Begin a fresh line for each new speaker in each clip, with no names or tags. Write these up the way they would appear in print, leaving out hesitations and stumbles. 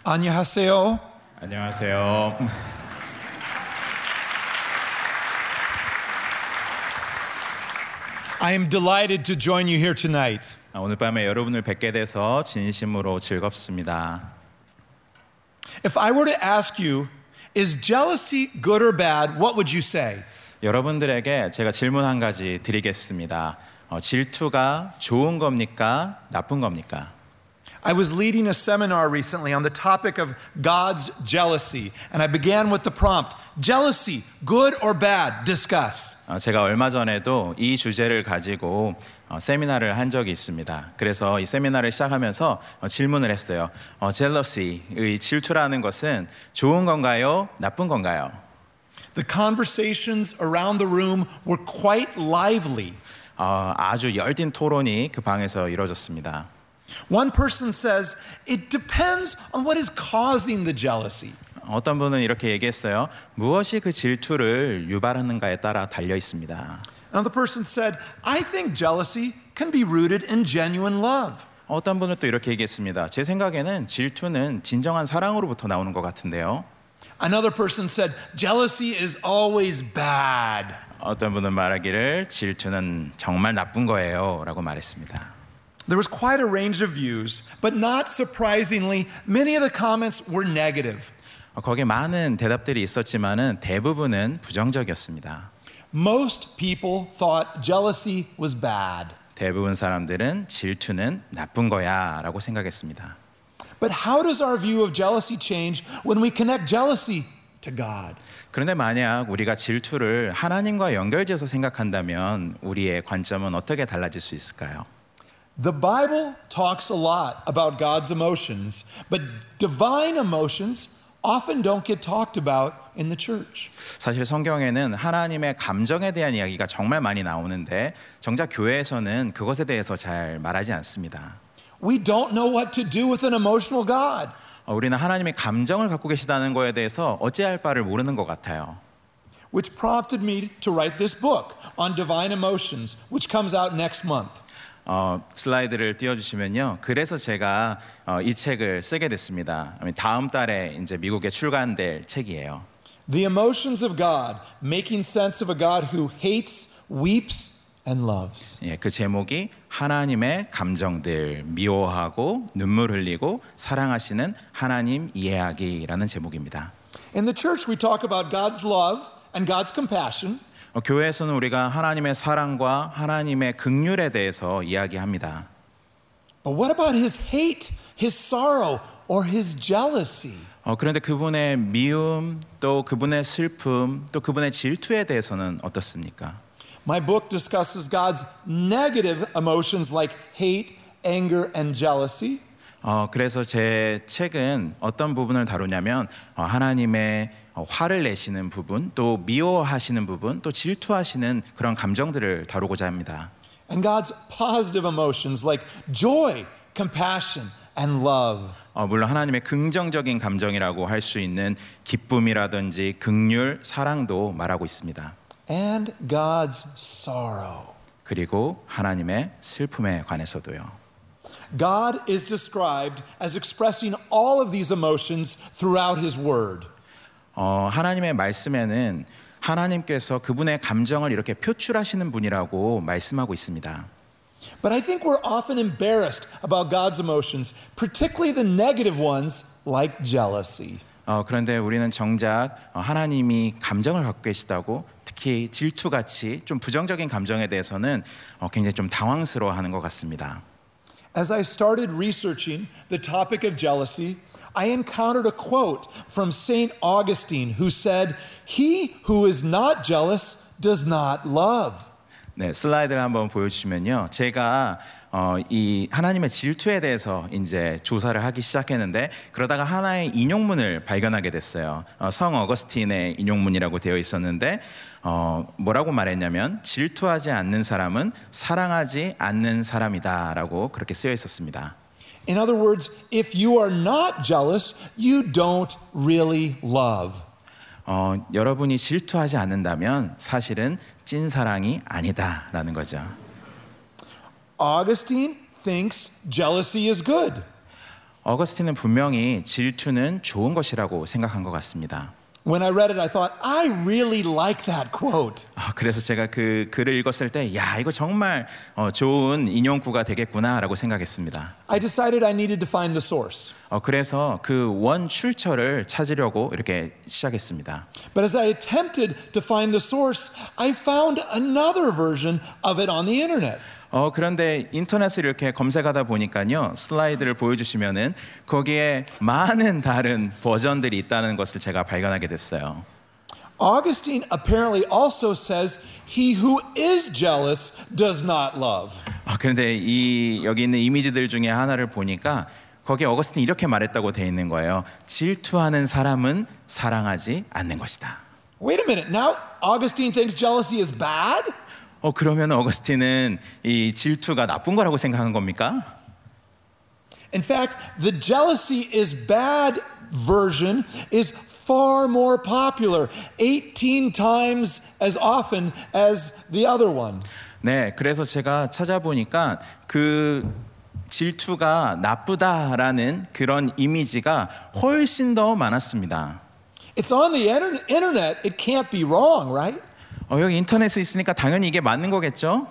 안녕하세요.
안녕하세요.
I am delighted to join you here tonight.
오늘 밤에 여러분을 뵙게 돼서 진심으로 즐겁습니다.
If I were to ask you, is jealousy good or bad? What would you say?
여러분들에게 제가 질문 한 가지 드리겠습니다. 질투가 좋은 겁니까? 나쁜 겁니까?
I was leading a seminar recently on the topic of God's jealousy, and I began with the prompt, jealousy, good or bad? Discuss.
제가 얼마 전에도 이 주제를 가지고 세미나를 한 적이 있습니다. 그래서 이 세미나를 시작하면서 질문을 했어요. jealousy의 질투라는 것은 좋은 건가요? 나쁜 건가요?
The conversations around the room were quite lively.
아주 열띤 토론이 그 방에서 이루어졌습니다.
One person says, it depends on what is causing the jealousy.
어떤 분은 이렇게 얘기했어요. 무엇이 그 질투를 유발하는가에 따라 달려 있습니다.
Another person said, I think jealousy can be rooted in genuine love.
어떤 분은 또 이렇게 얘기했습니다. 제 생각에는 질투는 진정한 사랑으로부터 나오는 것 같은데요.
Another person said, jealousy is always bad.
어떤 분은 말하기를 질투는 정말 나쁜 거예요 라고 말했습니다.
There was quite a range of views, but not surprisingly, many of the comments were negative.
거기에 많은 대답들이 있었지만은 대부분은 부정적이었습니다.
Most people thought jealousy was bad.
대부분 사람들은 질투는 나쁜 거야 라고 생각했습니다.
But how does our view of jealousy change when we connect jealousy to God?
그런데 만약 우리가 질투를 하나님과 연결지어서 생각한다면 우리의 관점은 어떻게 달라질 수 있을까요?
The Bible talks a lot about God's emotions, but divine emotions often don't get talked about in the church.
사실 성경에는 하나님의 감정에 대한 이야기가 정말 많이 나오는데 정작 교회에서는 그것에 대해서 잘 말하지 않습니다.
We don't know what to do with an emotional God.
우리는 하나님의 감정을 갖고 계시다는 거에 대해서 어찌할 바를 모르는 것 같아요.
Which prompted me to write this book on divine emotions, which comes out next month.
슬라이드를 띄워주시면요. 그래서 제가 이 책을 쓰게 됐습니다. 다음 달에 이제 미국에 출간될 책이에요.
The emotions of God, making sense of a God who hates, weeps, and loves.
예, 그 제목이 하나님의 감정들, 미워하고 눈물 흘리고 사랑하시는 하나님 이해하기라는 제목입니다.
In the church, we talk about God's love and God's compassion.
교회에서는 우리가 하나님의 사랑과 하나님의 긍휼에 대해서 이야기합니다.
But what about his hate, his sorrow, or his jealousy?
그런데 그분의 미움, 또 그분의 슬픔, 또 그분의 질투에 대해서는 어떻습니까?
My book discusses God's negative emotions like hate, anger, and jealousy.
그래서 제 책은 어떤 부분을 다루냐면 하나님의 화를 내시는 부분, 또 미워하시는 부분, 또 질투하시는 그런 감정들을 다루고자 합니다.
And God's positive emotions like joy, compassion, and love.
물론 하나님의 긍정적인 감정이라고 할 수 있는 기쁨이라든지 긍휼, 사랑도 말하고 있습니다.
And God's sorrow.
그리고 하나님의 슬픔에 관해서도요.
God is described as expressing all of these emotions throughout his word.
하나님의 말씀에는 하나님께서 그분의 감정을 이렇게 표출하시는 분이라고 말씀하고 있습니다.
But I think we're often embarrassed about God's emotions, particularly the negative ones like jealousy.
그런데 우리는 정작 하나님이 감정을 갖고 계시다고 특히 질투같이 좀 부정적인 감정에 대해서는 굉장히 좀 당황스러워하는 것 같습니다.
As I started researching the topic of jealousy, I encountered a quote from St. Augustine who said, "He who is not jealous does not love."
네, 슬라이드를 한번 보여주시면요. 제가 이 하나님의 질투에 대해서 이제 조사를 하기 시작했는데 그러다가 하나의 인용문을 발견하게 됐어요. 성 어거스틴의 인용문이라고 되어 있었는데 뭐라고 말했냐면 질투하지 않는 사람은 사랑하지 않는 사람이다라고 그렇게 쓰여 있었습니다.
In other words, if you are not jealous, you don't really love.
여러분이 질투하지 않는다면 사실은 찐 사랑이 아니다라는 거죠.
Augustine thinks jealousy is good.
어거스틴은 분명히 질투는 좋은 것이라고 생각한 것 같습니다.
When I read it, I thought, I really like that quote.
그래서 제가 그 글을 읽었을 때, 야, 이거 정말 좋은 인용구가 되겠구나라고 생각했습니다.
I decided I needed to find the source.
그래서 그 원 출처를 찾으려고 이렇게 시작했습니다.
But as I attempted to find the source, I found another version of it on the internet.
그런데 인터넷을 이렇게 검색하다 보니까요, 슬라이드를 보여주시면은 거기에 많은 다른 버전들이 있다는 것을 제가 발견하게 됐어요.
Augustine apparently also says, he who is jealous does not love.
그런데 여기 있는 이미지들 중에 하나를 보니까 거기에 어거스틴이 이렇게 말했다고 돼 있는 거예요. 질투하는 사람은 사랑하지 않는 것이다.
Wait a minute, now Augustine thinks jealousy is bad?
그러면 어거스틴은 이 질투가 나쁜 거라고 생각한 겁니까?
In fact, the jealousy is bad version is far more popular, 18 times as often as the other one.
네, 그래서 제가 찾아보니까 그 질투가 나쁘다라는 그런 이미지가 훨씬 더 많았습니다.
It's on the internet, it can't be wrong, right?
여기 인터넷에 있으니까 당연히 이게 맞는 거겠죠?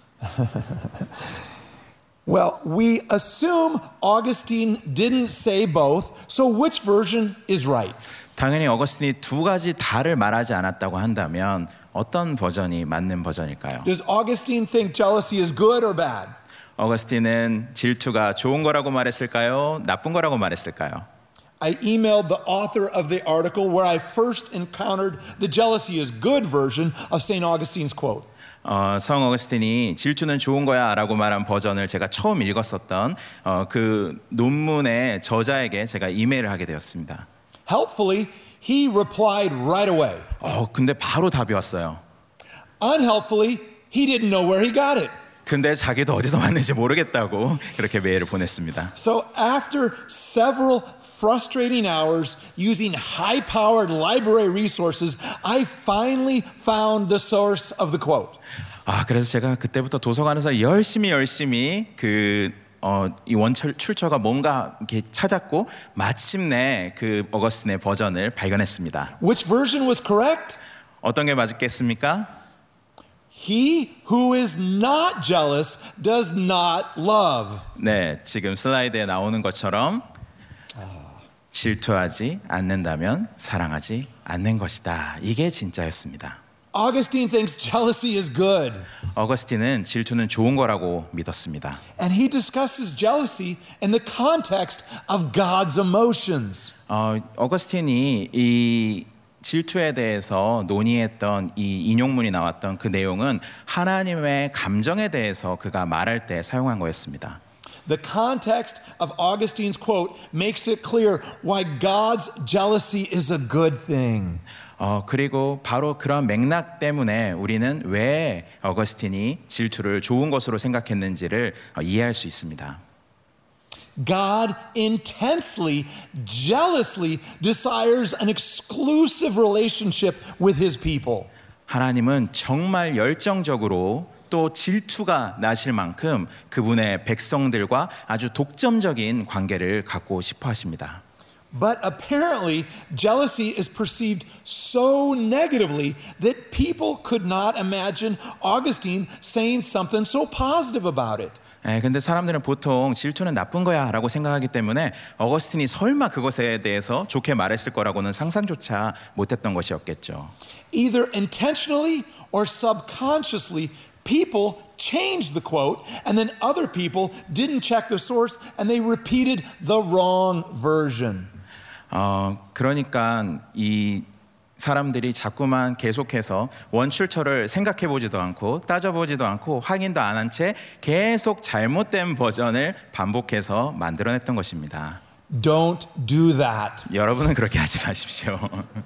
Well, we assume Augustine didn't say both, so which version is right?
당연히 어거스틴이 두 가지 다를 말하지 않았다고 한다면 어떤 버전이 맞는 버전일까요?
Does Augustine think jealousy is good or bad?
어거스틴은 질투가 좋은 거라고 말했을까요? 나쁜 거라고 말했을까요?
I emailed the author of the article where I first encountered the jealousy is good version of St. Augustine's quote.
성 어거스틴이 질투는 좋은 거야 라고 말한 버전을 제가 처음 읽었었던 그 논문의 저자에게 제가 이메일을 하게 되었습니다.
Helpfully, he replied right away.
근데 바로 답이 왔어요.
Unhelpfully, he didn't know where he got it.
근데 자기도 어디서 왔는지 모르겠다고 그렇게 메일을 보냈습니다.
So after several frustrating hours using high-powered library resources, I finally found the source of the quote.
그래서 제가 그때부터 도서관에서 열심히 이 원철 출처가 뭔가 이렇게 찾았고 마침내 그 어거스틴의 버전을 발견했습니다.
Which version was correct?
어떤 게 맞겠습니까?
He who is not jealous does not love.
네, 지금 슬라이드에 나오는 것처럼 질투하지 않는다면 사랑하지 않는 것이다. 이게 진짜였습니다.
Augustine thinks jealousy is good.
어거스틴은 질투는 좋은 거라고 믿었습니다.
And he discusses jealousy in the context of God's emotions.
어거스틴이 이 질투에 대해서 논의했던 이 인용문이 나왔던 그 내용은 하나님의 감정에 대해서 그가 말할 때 사용한 거였습니다.
The context of Augustine's quote makes it clear why God's jealousy is a good thing.
그리고 바로 그런 맥락 때문에 우리는 왜 어거스틴이 질투를 좋은 것으로 생각했는지를 이해할 수 있습니다.
God intensely, jealously desires an exclusive relationship with his people.
하나님은 정말 열정적으로 또 질투가 나실 만큼 그분의 백성들과 아주 독점적인 관계를 갖고 싶어 하십니다.
But apparently, jealousy is perceived so negatively that people could not imagine Augustine saying something so positive about it.
근데 사람들은 보통 질투는 나쁜 거야 라고 생각하기 때문에 어거스틴이 설마 그것에 대해서 좋게 말했을 거라고는 상상조차 못했던 것이었겠죠.
Either intentionally or subconsciously, people changed the quote, and then other people didn't check the source, and they repeated the wrong version.
그러니까 이 사람들이 자꾸만 계속해서 원출처를 생각해보지도 않고 따져보지도 않고 확인도 안 한 채 계속 잘못된 버전을 반복해서 만들어냈던 것입니다.
Don't do that.
여러분은 그렇게 하지 마십시오.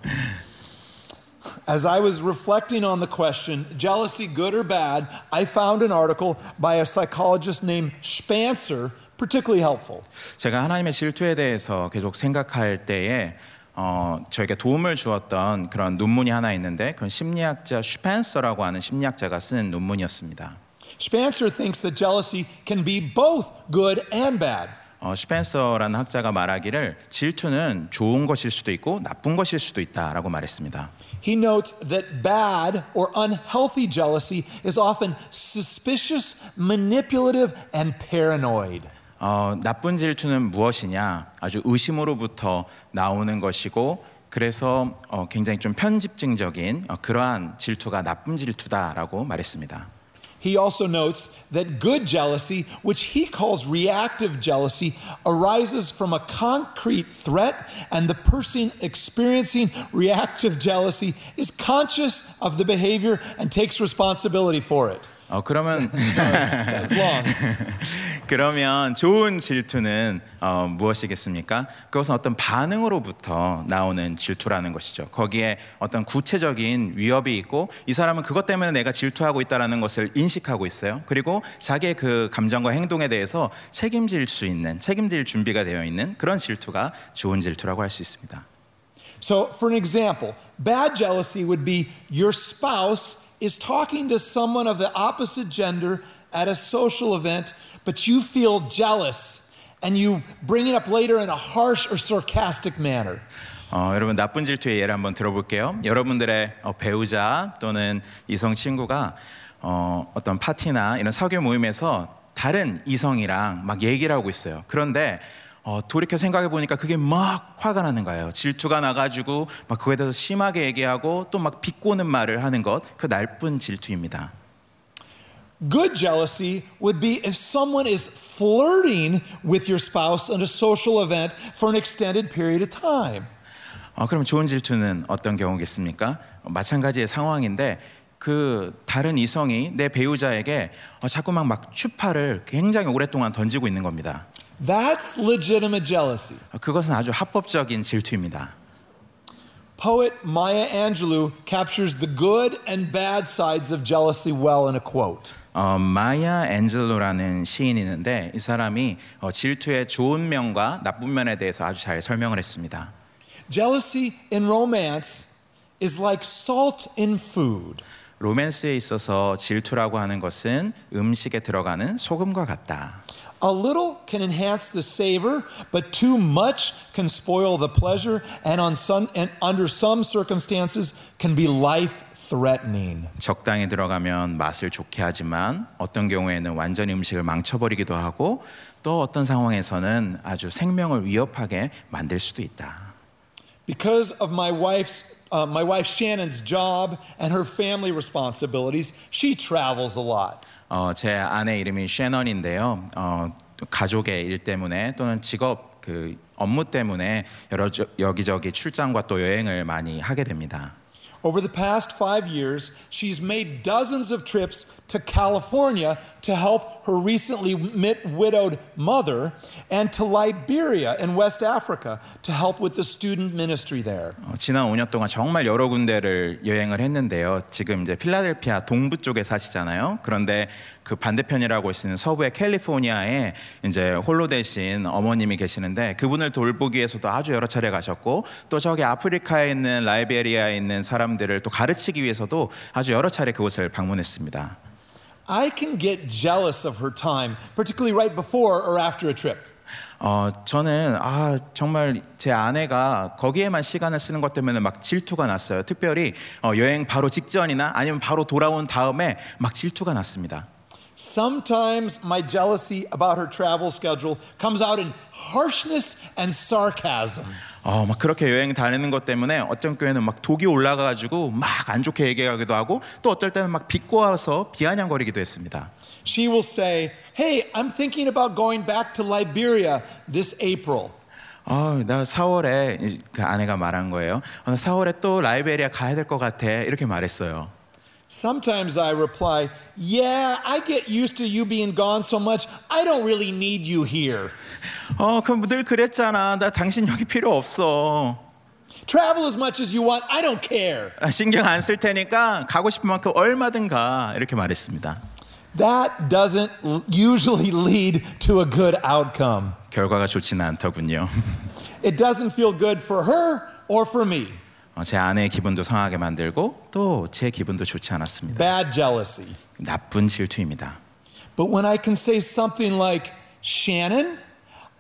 As I was reflecting on the question, jealousy good or bad, I found an article by a psychologist named Spencer particularly helpful.
제가 하나님의 질투에 대해서 계속 생각할 때에 저에게 도움을 주었던 그런 논문이 하나 있는데 그건 심리학자 슈펜서라고 하는 심리학자가 쓴 논문이었습니다.
Spencer thinks that jealousy can be both good and bad.
슈펜서라는 학자가 말하기를 질투는 좋은 것일 수도 있고 나쁜 것일 수도 있다라고 말했습니다.
He notes that bad or unhealthy jealousy is often suspicious, manipulative, and paranoid.
나쁜 질투는 무엇이냐? 아주 의심으로부터 나오는 것이고 그래서 굉장히 좀 편집증적인 그러한 질투가 나쁜 질투다라고 말했습니다.
He also notes that good jealousy, which he calls reactive jealousy, arises from a concrete threat, and the person experiencing reactive jealousy is conscious of the behavior and takes responsibility for it.
그러면
That's long.
그러면 좋은 질투는 무엇이겠습니까? 그것은 어떤 반응으로부터 나오는 질투라는 것이죠. 거기에 어떤 구체적인 위협이 있고 이 사람은 그것 때문에 내가 질투하고 있다는 것을 인식하고 있어요. 그리고 자기의 그 감정과 행동에 대해서 책임질 준비가 되어 있는 그런 질투가 좋은 질투라고 할 수 있습니다.
So, for an example, bad jealousy would be your spouse is talking to someone of the opposite gender at a social event, but you feel jealous and you bring it up later in a harsh or sarcastic manner.
여러분 나쁜 질투의 예를 한번 들어볼게요. 여러분들의 배우자 또는 이성 친구가 어떤 파티나 이런 사교 모임에서 다른 이성이랑 막 얘기를 하고 있어요. 그런데 돌이켜 생각해 보니까 그게 막 화가 나는 거예요. 질투가 나가지고 막 그거에 대해서 심하게 얘기하고 또 막 비꼬는 말을 하는 것, 그 나쁜 질투입니다.
Good jealousy would be if someone is flirting with your spouse at a social event for an extended period of time.
그럼 좋은 질투는 어떤 경우겠습니까? 마찬가지의 상황인데 그 다른 이성이 내 배우자에게 자꾸만 막 추파를 굉장히 오랫동안 던지고 있는 겁니다.
That's legitimate jealousy.
그것은 아주 합법적인 질투입니다.
Poet Maya Angelou captures the good and bad sides of jealousy well in a quote.
마야 앤젤로라는 시인이 있는데 이 사람이 질투의 좋은 면과 나쁜 면에 대해서 아주 잘 설명을 했습니다.
Jealousy in romance is like salt in food.
로맨스에 있어서 질투라고 하는 것은 음식에 들어가는 소금과 같다.
A little can enhance the savor, but too much can spoil the pleasure, and under some circumstances can be life-threatening.
적당히 들어가면 맛을 좋게 하지만 어떤 경우에는 완전히 음식을 망쳐버리기도 하고 또 어떤 상황에서는 아주 생명을 위협하게 만들 수도 있다.
Because of my wife Shannon's job and her family responsibilities, she travels a lot.
제 아내 이름이 셰넌인데요. 가족의 일 때문에 또는 직업 그 업무 때문에 여기저기 출장과 또 여행을 많이 하게 됩니다.
Over the past 5 years, she's made dozens of trips to California to help her recently widowed mother and to Liberia in West Africa to help with the student ministry there.
지난 5년 동안 정말 여러 군데를 여행을 했는데요. 지금 이제 필라델피아 동부 쪽에 사시잖아요. 그런데 그 반대편이라고 할 수 있는 서부의 캘리포니아에 이제 홀로 되신 어머님이 계시는데 그분을 돌보기 위해서도 아주 여러 차례 가셨고 또 저기 아프리카에 있는 라이베리아에 있는 사람들을 또 가르치기 위해서도 아주 여러 차례 그곳을 방문했습니다.
I can get jealous of her time, particularly right before or after a trip.
저는 정말 제 아내가 거기에만 시간을 쓰는 것 때문에 막 질투가 났어요. 특별히 여행 바로 직전이나 아니면 바로 돌아온 다음에 막 질투가 났습니다.
Sometimes my jealousy about her travel schedule comes out in harshness and sarcasm.
막 그렇게 여행 다니는 것 때문에 어떤 교회는 막 독이 올라가가지고 막 안 좋게 얘기하기도 하고 또 어떨 때는 막 비꼬아서 비아냥거리기도 했습니다.
She will say, "Hey, I'm thinking about going back to Liberia this April."
나 4월에 그 아내가 말한 거예요. 4월에 또 라이베리아 가야 될 것 같아 이렇게 말했어요.
Sometimes I reply, "Yeah, I get used to you being gone so much. I don't really need you here."
그럼 늘 그랬잖아. 나 당신 여기 필요 없어.
Travel as much as you want. I don't care.
신경 안 쓸 테니까 가고 싶은 만큼 얼마든 가 이렇게 말했습니다.
That doesn't usually lead to a good outcome.
결과가 좋지는 않더군요.
It doesn't feel good for her or for me.
제 아내의 기분도 상하게 만들고 또 제 기분도 좋지 않았습니다.
Bad jealousy.
나쁜 질투입니다.
But when I can say something like, "Shannon,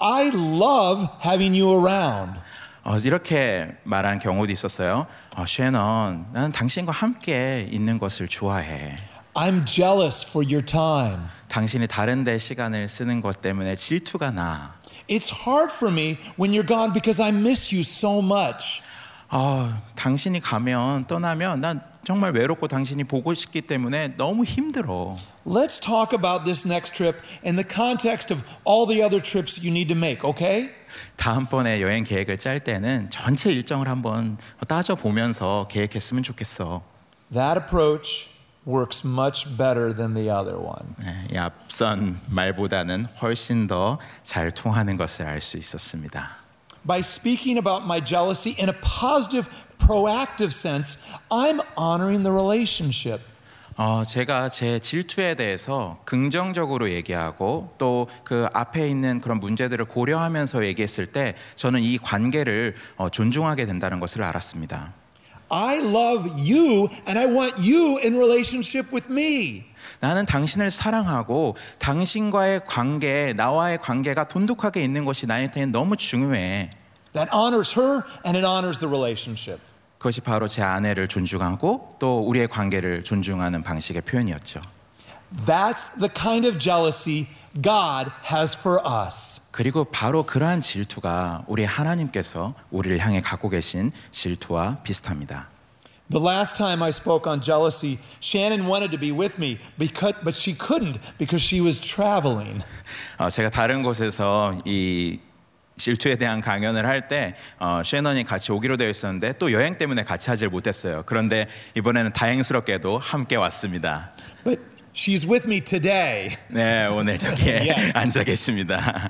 I love having you around.
이렇게 말한 경우도 있었어요. 쉐넌, 나는 당신과 함께 있는 것을 좋아해.
I'm jealous for your time.
당신이 다른 데 시간을 쓰는 것 때문에 질투가 나.
It's hard for me when you're gone because I miss you so much.
당신이 떠나면 난 정말 외롭고 당신이 보고 싶기 때문에 너무 힘들어.
Let's talk about this next trip in the context of all the other trips you need to make, okay?
다음번에 여행 계획을 짤 때는 전체 일정을 한번 따져보면서 계획했으면 좋겠어.
That approach works much better than the other one.
이 앞선 말보다는 훨씬 더 잘 통하는 것을 알 수 있었습니다.
By speaking about my jealousy in a positive, proactive sense, I'm honoring the relationship.
제가 제 질투에 대해서 긍정적으로 얘기하고 또 그 앞에 있는 그런 문제들을 고려하면서 얘기했을 때 저는 이 관계를 존중하게 된다는 것을 알았습니다.
I love you and I want you in relationship with me.
나는 당신을 사랑하고 당신과의 관계, 나와의 관계가 돈독하게 있는 것이 나한테는 너무 중요해.
That honors her and it honors the relationship.
그것이 바로 제 아내를 존중하고 또 우리의 관계를 존중하는 방식의 표현이었죠.
That's the kind of jealousy God has for us.
그리고 바로 그러한 질투가 우리 하나님께서 우리를 향해 갖고 계신 질투와 비슷합니다.
The last time I spoke on jealousy, Shannon wanted to be with me, but she couldn't because she was traveling.
제가 다른 곳에서 이 질투에 대한 강연을 할 때 셰넌이 같이 오기로 되어 있었는데 또 여행 때문에 같이 하질 못했어요. 그런데 이번에는 다행스럽게도 함께 왔습니다.
But she's with me today.
네, 오늘 저기에
Yes.
앉아 계십니다.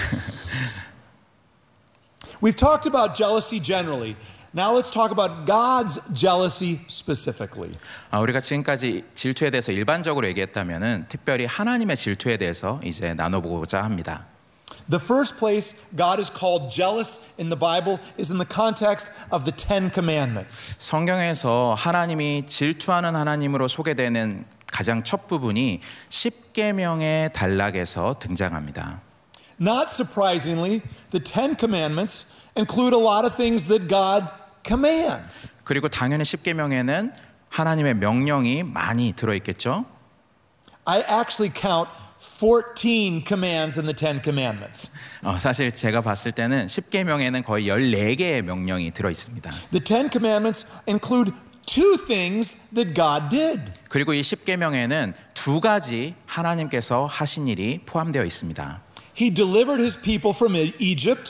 We've talked about jealousy generally. Now let's talk about God's jealousy specifically.
우리가 지금까지 질투에 대해서 일반적으로 얘기했다면은 특별히 하나님의 질투에 대해서 이제 나눠보고자 합니다.
The first place God is called jealous in the Bible is in the context of the Ten Commandments.
성경에서 하나님이 질투하는 하나님으로 소개되는 가장 첫 부분이 십계명의 단락에서 등장합니다.
Not surprisingly, the Ten Commandments include a lot of things that God commands.
그리고 당연히 십계명에는 하나님의 명령이 많이 들어있겠죠.
I actually count 14 commands in the Ten Commandments.
사실 제가 봤을 때는 십계명에는 거의 14개의 명령이 들어있습니다.
The Ten Commandments include two things that God did.
그리고 이 십계명에는 두 가지 하나님께서 하신 일이 포함되어 있습니다.
He delivered his people from Egypt.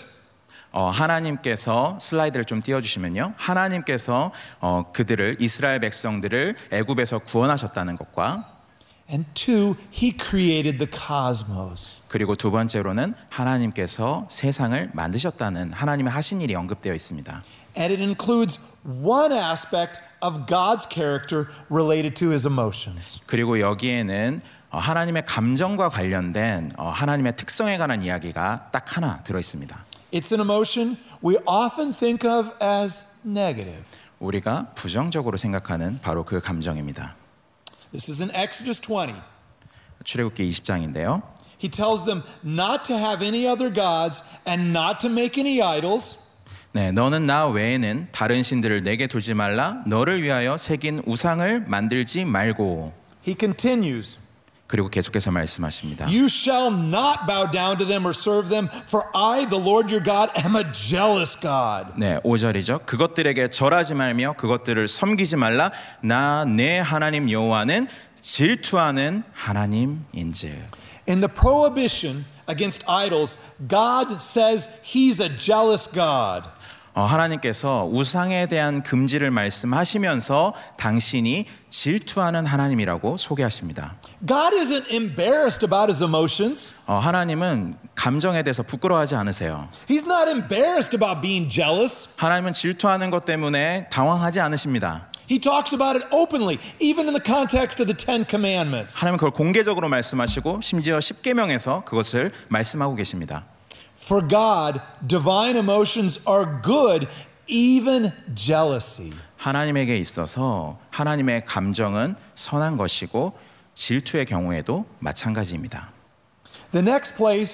하나님께서 슬라이드를 좀 띄워주시면요. 하나님께서 그들을 이스라엘 백성들을 애굽에서 구원하셨다는 것과
And two, he created the cosmos.
그리고 두 번째로는 하나님께서 세상을 만드셨다는 하나님의 하신 일이 언급되어 있습니다.
And it includes one aspect of God's character related to his emotions.
그리고 여기에는 하나님의 감정과 관련된 하나님의 특성에 관한 이야기가 딱 하나 들어 있습니다.
It's an emotion we often think of as negative.
우리가 부정적으로 생각하는 바로 그 감정입니다.
This is in Exodus 20.
출애굽기 20장인데요.
He tells them not to have any other gods and not to make any idols.
네, 너는 나 외에는 다른 신들을 내게 두지 말라. 너를 위하여 새긴 우상을 만들지 말고.
He continues.
그리고 계속해서 말씀하십니다.
You shall not bow down to them or serve them, for I, the Lord your God, am a jealous God.
네, 5절이죠. 그것들에게 절하지 말며 그것들을 섬기지 말라. 나 내 하나님 여호와는 질투하는 하나님인즉.
In the prohibition against idols, God says he's a jealous God.
하나님께서 우상에 대한 금지를 말씀하시면서 당신이 질투하는 하나님이라고 소개하십니다.
God isn't embarrassed about his emotions.
하나님은 감정에 대해서 부끄러워하지 않으세요.
He's not embarrassed about being jealous.
하나님은 질투하는 것 때문에 당황하지 않으십니다.
He talks about it openly, even in the context of the Ten Commandments.
하나님은 그걸 공개적으로 말씀하시고 심지어 십계명에서 그것을 말씀하고 계십니다.
For God, divine emotions are good, even jealousy.
하나님에게 있어서 하나님의 감정은 선한 것이고 질투의 경우에도 마찬가지입니다.
The next place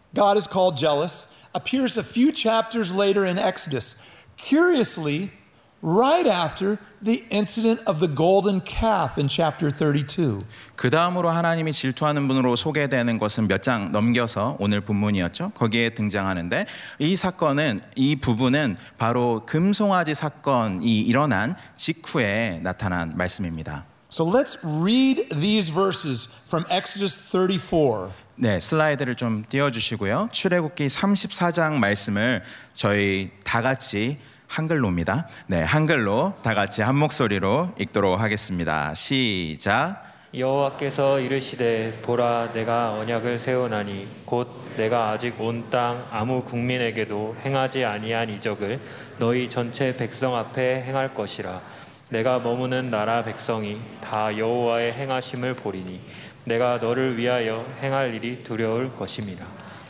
God is called jealous, appears a few chapters later in Exodus. Curiously, right after the incident of the golden calf in chapter 32.
그 다음으로 하나님이 질투하는 분으로 소개되는 것은 몇 장 넘겨서 오늘 본문이었죠. 거기에 등장하는데 이 부분은 바로 금송아지 사건이 일어난 직후에 나타난 말씀입니다.
So let's read these verses from Exodus 34.
네, 슬라이드를 좀 띄워주시고요. 출애굽기 34장 말씀을 저희 다 같이 한글로입니다. 네, 한글로 다 같이 한 목소리로 읽도록 하겠습니다. 시작.
여호와께서 이르시되 보라 내가 언약을 세우나니 곧 내가 아직 온 땅 아무 국민에게도 행하지 아니한 이적을 너희 전체 백성 앞에 행할 것이라. 내가 머무는 나라 백성이 다 여호와의 행하심을 보리니 내가 너를 위하여 행할 일이 두려울 것임이라.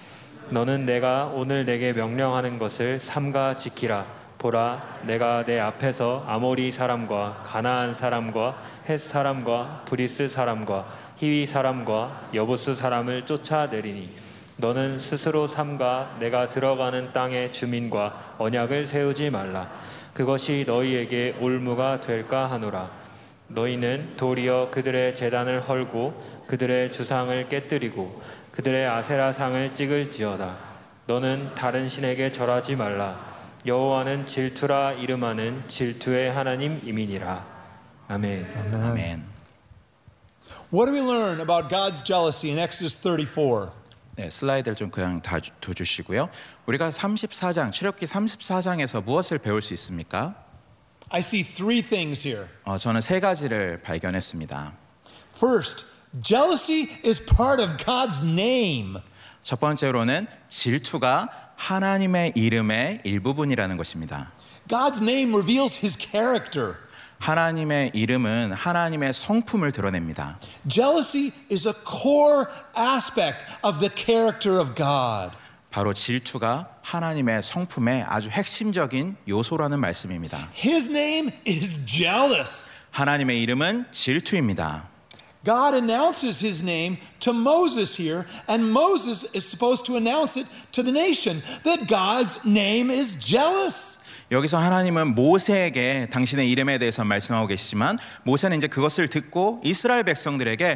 너는 내가 오늘 내게 명령하는 것을 삼가 지키라. 보라 내가 내 앞에서 아모리 사람과 가나안 사람과 헷 사람과 브리스 사람과 히위 사람과 여부스 사람을 쫓아내리니 너는 스스로 삼가 내가 들어가는 땅의 주민과 언약을 세우지 말라. 그것이 너희에게 올무가 될까 하노라. 너희는 도리어 그들의 제단을 헐고 그들의 주상을 깨뜨리고 그들의 아세라상을 찍을지어다. 너는 다른 신에게 절하지 말라. 여호와는 질투라 이름하는 질투의 하나님이니라. 아멘.
아멘.
What do we learn about God's jealousy in Exodus 34?
네, 슬라이드를 좀 그냥 다 둬주시고요. 우리가 34장, 출애굽기 34장에서 무엇을 배울 수 있습니까?
I see three things here.
저는 세 가지를 발견했습니다.
First, jealousy is part of God's name.
첫 번째로는 질투가 하나님의 이름의 일부분이라는 것입니다.
God's name reveals his character.
하나님의 이름은 하나님의 성품을 드러냅니다.
Jealousy is a core aspect of the character of God.
바로 질투가 하나님의 성품의 아주 핵심적인 요소라는 말씀입니다.
His name is jealous.
하나님의 이름은 질투입니다.
God announces his name to Moses here, and Moses is supposed to announce it to the nation that God's name is jealous.
여기서 하나님은 모세에게 당신의 이름에 대해서 말씀하고 계시지만 모세는 이제 그것을 듣고 이스라엘 백성들에게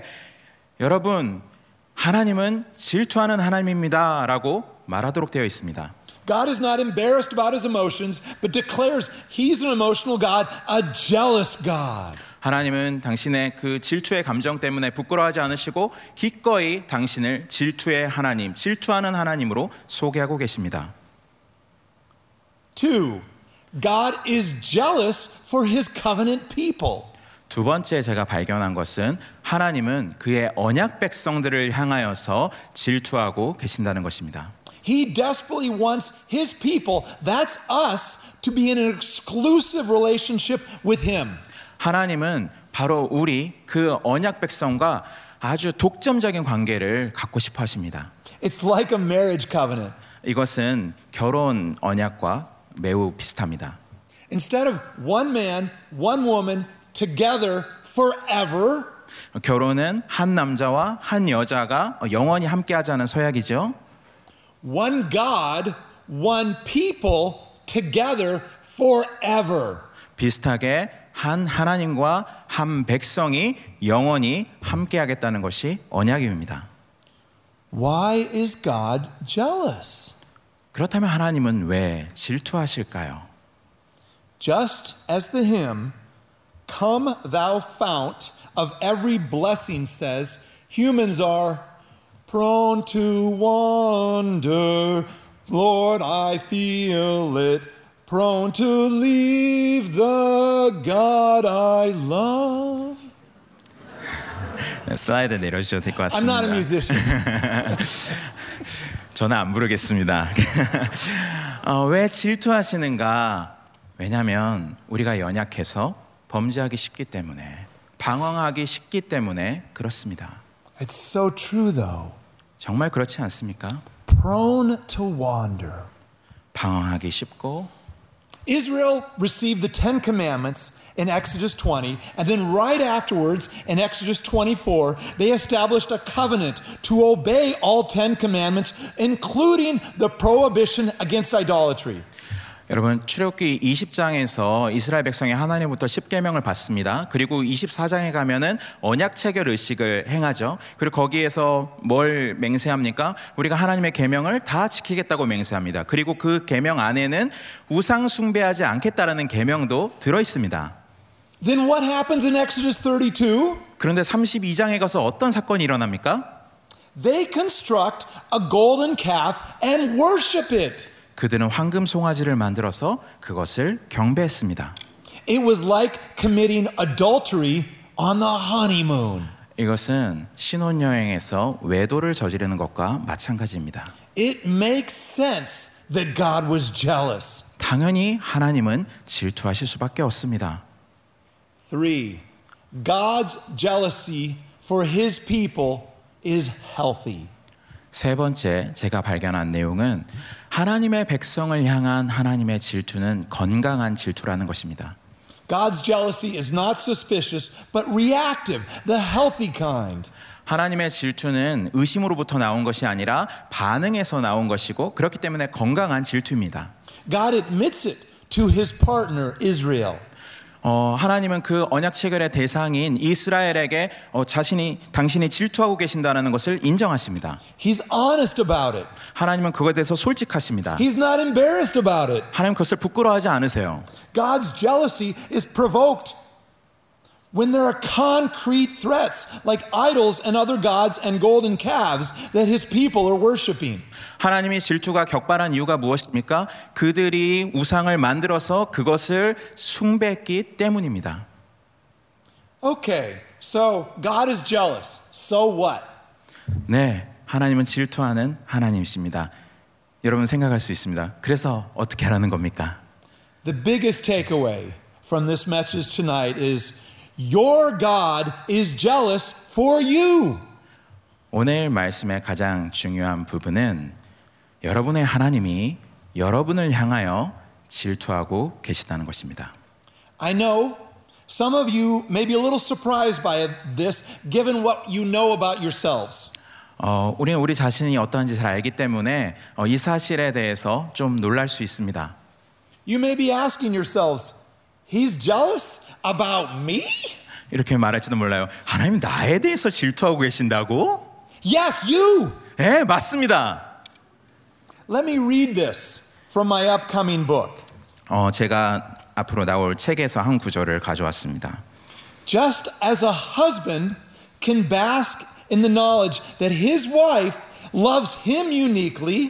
여러분 하나님은 질투하는 하나님입니다 라고 말하도록 되어 있습니다.
God is not embarrassed about his emotions, but declares he's an emotional God, a jealous God.
하나님은 당신의 그 질투의 감정 때문에 부끄러워하지 않으시고 기꺼이 당신을 질투의 하나님, 질투하는 하나님으로 소개하고 계십니다.
2. God is jealous for his covenant people.
두 번째 제가 발견한 것은 하나님은 그의 언약 백성들을 향하여서 질투하고 계신다는 것입니다.
He desperately wants his people, that's us, to be in an exclusive relationship with him.
하나님은 바로 우리 그 언약 백성과 아주 독점적인 관계를 갖고 싶어 하십니다.
It's like a marriage covenant.
이것은 결혼 언약과 매우 비슷합니다.
Instead of one man, one woman together forever,
결혼은 한 남자와 한 여자가 영원히 함께하자는 서약이죠.
one God, one people together forever.
비슷하게 한 하나님과 한 백성이 영원히 함께하겠다는 것이 언약입니다.
Why is God jealous?
그렇다면 하나님은 왜 질투하실까요?
Just as the hymn, Come thou fount of every blessing says, humans are prone to wander. Lord, I feel it. Prone to leave the God I love.
슬라이드 내려주셔도 될 것
I'm
같습니다.
not a musician.
저는 안 부르겠습니다. 왜 질투하시는가? 왜냐하면 우리가 연약해서 범죄하기 쉽기 때문에, 방황하기 쉽기 때문에 그렇습니다.
It's so true though.
정말 그렇지 않습니까?
Prone to wander.
방황하기 쉽고
Israel received the Ten Commandments in Exodus 20, and then right afterwards in Exodus 24, they established a covenant to obey all 10 commandments, including the prohibition against idolatry.
여러분 출애굽기 20장에서 이스라엘 백성이 하나님부터 10계명을 받습니다. 그리고 24장에 가면은 언약 체결 의식을 행하죠. 그리고 거기에서 뭘 맹세합니까? 우리가 하나님의 계명을 다 지키겠다고 맹세합니다. 그리고 그 계명 안에는 우상 숭배하지 않겠다라는 계명도 들어 있습니다.
Then what happens in Exodus 32?
그런데 32장에 가서 어떤 사건이 일어납니까?
They construct a golden calf and worship it.
그들은 황금 송아지를 만들어서 그것을 경배했습니다.
It was like committing adultery on the honeymoon.
이것은 신혼여행에서 외도를 저지르는 것과 마찬가지입니다.
It makes sense that God was jealous.
당연히 하나님은 질투하실 수밖에 없습니다.
3. God's jealousy for his people is healthy.
세 번째 제가 발견한 내용은 하나님의 백성을 향한 하나님의 질투는 건강한 질투라는 것입니다.
God's jealousy is not suspicious, but reactive, the healthy kind.
하나님의 질투는 의심으로부터 나온 것이 아니라 반응에서 나온 것이고 그렇기 때문에 건강한 질투입니다.
God admits it to his partner Israel.
하나님은 그 언약 체결의 대상인 이스라엘에게 당신이 질투하고 계신다는 것을 인정하십니다.
He's honest about it.
하나님은 그것에 대해서 솔직하십니다.
He's not embarrassed about it.
하나님 그것을 부끄러워하지 않으세요.
God's jealousy is provoked when there are concrete threats like idols and other gods and golden calves that his people are worshiping.
하나님이 질투가 격발한 이유가 무엇입니까? 그들이 우상을 만들어서 그것을 숭배했기 때문입니다.
Okay, so God is jealous. So what?
네, 하나님은 질투하는 하나님이십니다. 여러분 생각할 수 있습니다. 그래서 어떻게 하라는 겁니까?
The biggest takeaway from this message tonight is your God is jealous for you.
오늘 말씀의 가장 중요한 부분은 여러분의 하나님이 여러분을 향하여 질투하고 계시다는 것입니다.
I know some of you may be a little surprised by this given what you know about yourselves.
우리는 우리 자신이 어떠한지 잘 알기 때문에 이 사실에 대해서 좀 놀랄 수 있습니다.
You may be asking yourselves, he's jealous about me?
이렇게 말할지도 몰라요. 하나님 나에 대해서 질투하고 계신다고?
Yes, you!
네, 맞습니다.
Let me read this from my upcoming book.
제가 앞으로 나올 책에서 한 구절을 가져왔습니다.
Just as a husband can bask in the knowledge that his wife loves him uniquely,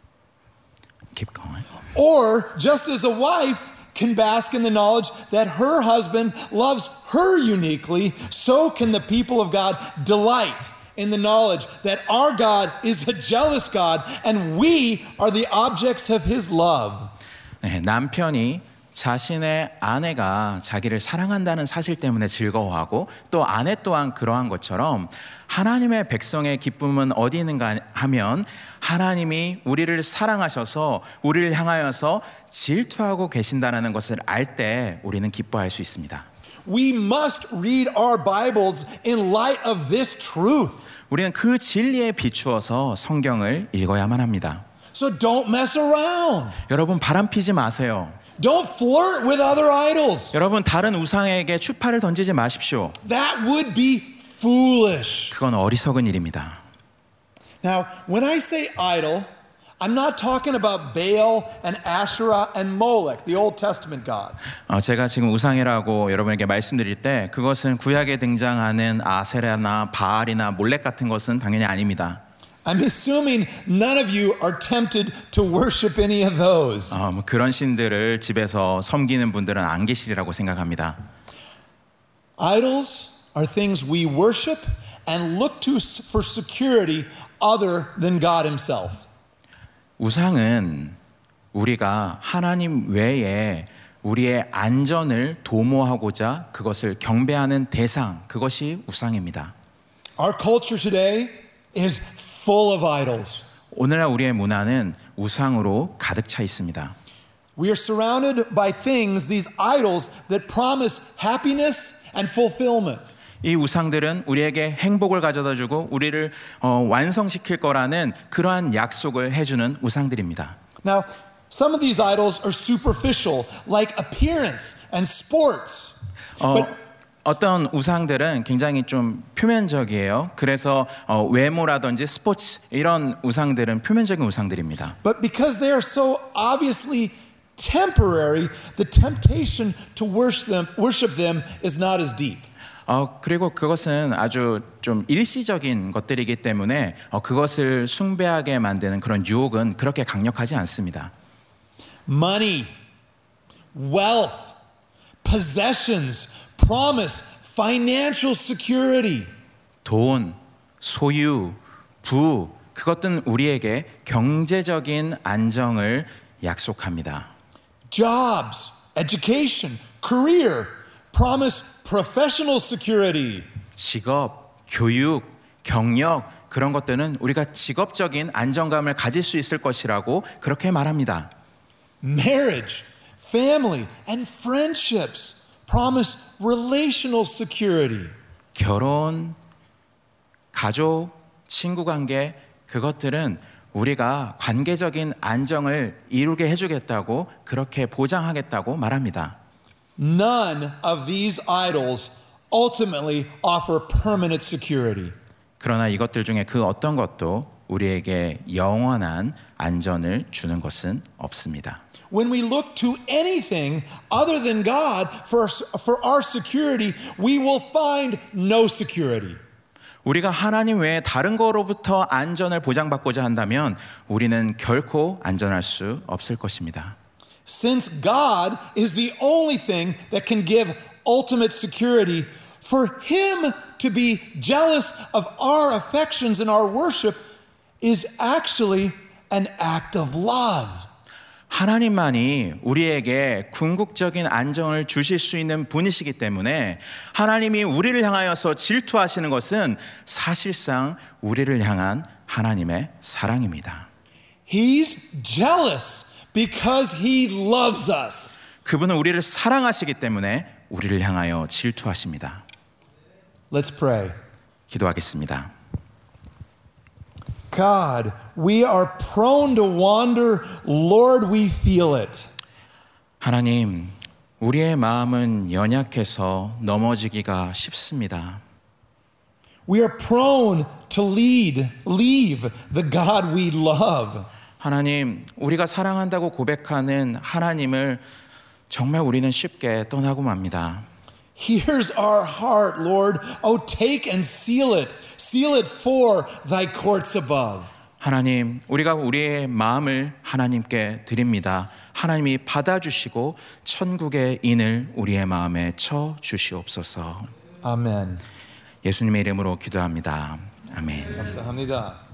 Keep going.
or just as a wife can bask in the knowledge that her husband loves her uniquely, so can the people of God delight in the knowledge that our God is a jealous God and we are the objects of his love.
네, 남편이 자신의 아내가 자기를 사랑한다는 사실 때문에 즐거워하고 또 아내 또한 그러한 것처럼 하나님의 백성의 기쁨은 어디 있는가 하면 하나님이 우리를 사랑하셔서 우리를 향하여서 질투하고 계신다는 것을 알 때 우리는 기뻐할 수 있습니다.
We must read our Bibles in light of this truth.
우리는 그 진리에 비추어서 성경을 읽어야만 합니다.
So don't mess around.
여러분 바람피지 마세요.
Don't flirt with other idols.
여러분 다른 우상에게 추파를 던지지 마십시오.
That would be foolish.
그건 어리석은 일입니다.
Now, when I say idol, I'm not talking about Baal and Asherah and Molech, the Old Testament gods.
제가 지금 우상이라고 여러분에게 말씀드릴 때 그것은 구약에 등장하는 아세라나 바알이나 몰렉 같은 것은 당연히 아닙니다.
I'm assuming none of you are tempted to worship any of those.
그런 신들을 집에서 섬기는 분들은 안 계시리라고 생각합니다.
Idols are things we worship and look to for security other than God himself.
우상은 우리가 하나님 외에 우리의 안전을 도모하고자 그것을 경배하는 대상, 그것이 우상입니다.
Our culture today is full of idols.
오늘날 우리의 문화는 우상으로 가득 차 있습니다.
We are surrounded by things, these idols, that promise happiness and fulfillment.
이 우상들은 우리에게 행복을 가져다 주고 우리를 완성시킬 거라는 그러한 약속을 해주는 우상들입니다.
Now, some of these idols are superficial, like appearance and sports.
어떤 우상들은 굉장히 좀 표면적이에요. 그래서 외모라든지 스포츠 이런 우상들은 표면적인 우상들입니다.
But because they are so obviously temporary, the temptation to worship them is not as deep.
그리고 그것은 아주 좀 일시적인 것들이기 때문에 그것을 숭배하게 만드는 그런 유혹은 그렇게 강력하지 않습니다.
Money, wealth, possessions, promise, financial security.
돈, 소유, 부, 그것들은 우리에게 경제적인 안정을 약속합니다.
Jobs, education, career, promise professional security.
직업, 교육, 경력 그런 것들은 우리가 직업적인 안정감을 가질 수 있을 것이라고 그렇게 말합니다.
Marriage, family, and friendships promise relational security.
결혼, 가족, 친구 관계 그것들은 우리가 관계적인 안정을 이루게 해주겠다고 그렇게 보장하겠다고 말합니다.
None of these idols ultimately offer permanent security.
그러나 이것들 중에 그 어떤 것도 우리에게 영원한 안전을 주는 것은 없습니다.
When we look to anything other than God for our security, we will find no security.
우리가 하나님 외에 다른 거로부터 안전을 보장받고자 한다면 우리는 결코 안전할 수 없을 것입니다.
Since God is the only thing that can give ultimate security, for Him to be jealous of our affections and our worship is actually an act of love.
하나님만이 우리에게 궁극적인 안정을 주실 수 있는 분이시기 때문에 하나님이 우리를 향하여서 질투하시는 것은 사실상 우리를 향한 하나님의 사랑입니다.
He's jealous because He loves us.
그분은 우리를 사랑하시기 때문에 우리를 향하여 질투하십니다.
Let's pray.
기도하겠습니다.
God, we are prone to wander. Lord, we feel it.
하나님, 우리의 마음은 연약해서 넘어지기가 쉽습니다.
We are prone to leave the God we love.
하나님, 우리가 사랑한다고 고백하는 하나님을 정말 우리는 쉽게 떠나고 맙니다.
Here's our heart, Lord. Oh, take and seal it. Seal it for thy courts above.
하나님, 우리가 우리의 마음을 하나님께 드립니다. 하나님이 받아주시고 천국의 인을 우리의 마음에 쳐 주시옵소서.
Amen.
예수님의 이름으로 기도합니다. 아멘.
감사합니다.